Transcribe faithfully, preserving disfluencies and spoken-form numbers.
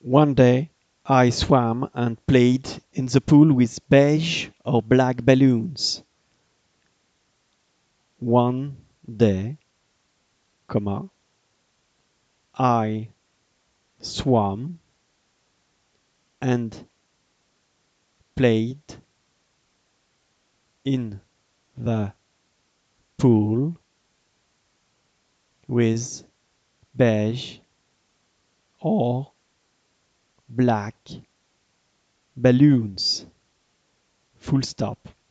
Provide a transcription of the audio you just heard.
One day, I swam and played in the pool with beige or black balloons. One day, comma, I swam and played in the pool with beige or black balloons. Full stop.